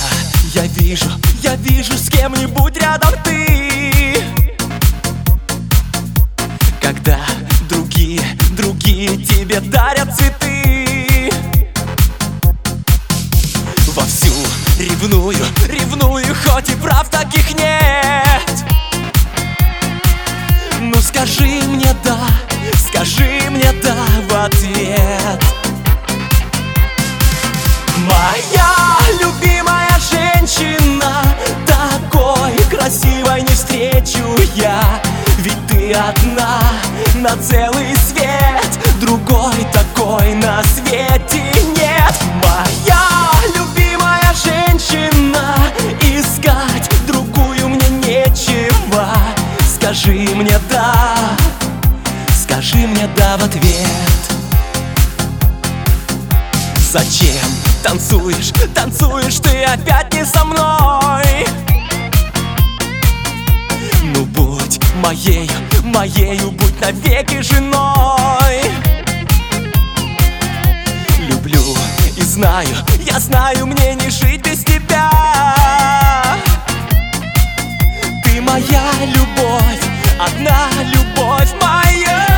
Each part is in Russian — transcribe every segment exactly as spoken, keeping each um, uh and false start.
я вижу, я вижу с кем-нибудь рядом ты. Когда другие, другие тебе дарят цветы. Вовсю ревную, ревную, хоть и прав таких нет. Ну скажи мне да, скажи мне да в ответ. Моя любимая женщина, такой красивой не встречу я. Ведь ты одна на целый свет, другой такой на свете нет. Моя любимая женщина, искать другую мне нечего. Скажи мне да, скажи мне да в ответ. Зачем танцуешь, танцуешь ты опять не со мной? Ну будь моею, моею, будь навеки женой. Люблю и знаю, я знаю, мне не жить без тебя. Ты моя любовь, одна любовь моя.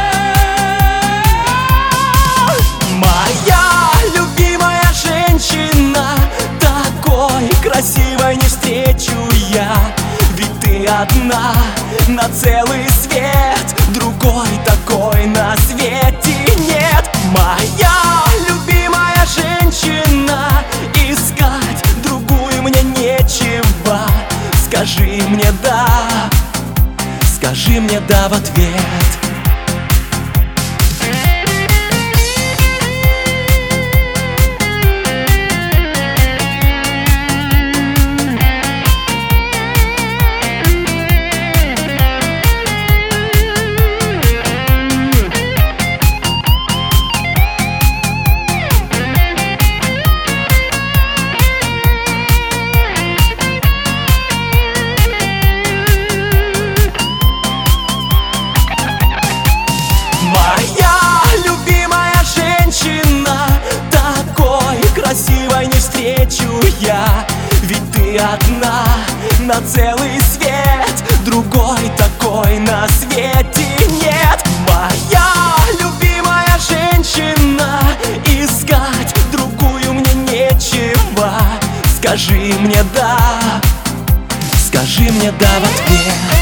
Моя любимая женщина, такой красивой не встречу я. Ведь ты одна на целый свет, другой такой на свете нет. Моя любимая женщина, искать другую мне нечего. Скажи мне да, скажи мне да в ответ. Красивой не встречу я, ведь ты одна на целый свет, другой такой на свете нет. Моя любимая женщина, искать другую мне нечего. Скажи мне да, скажи мне да в ответ.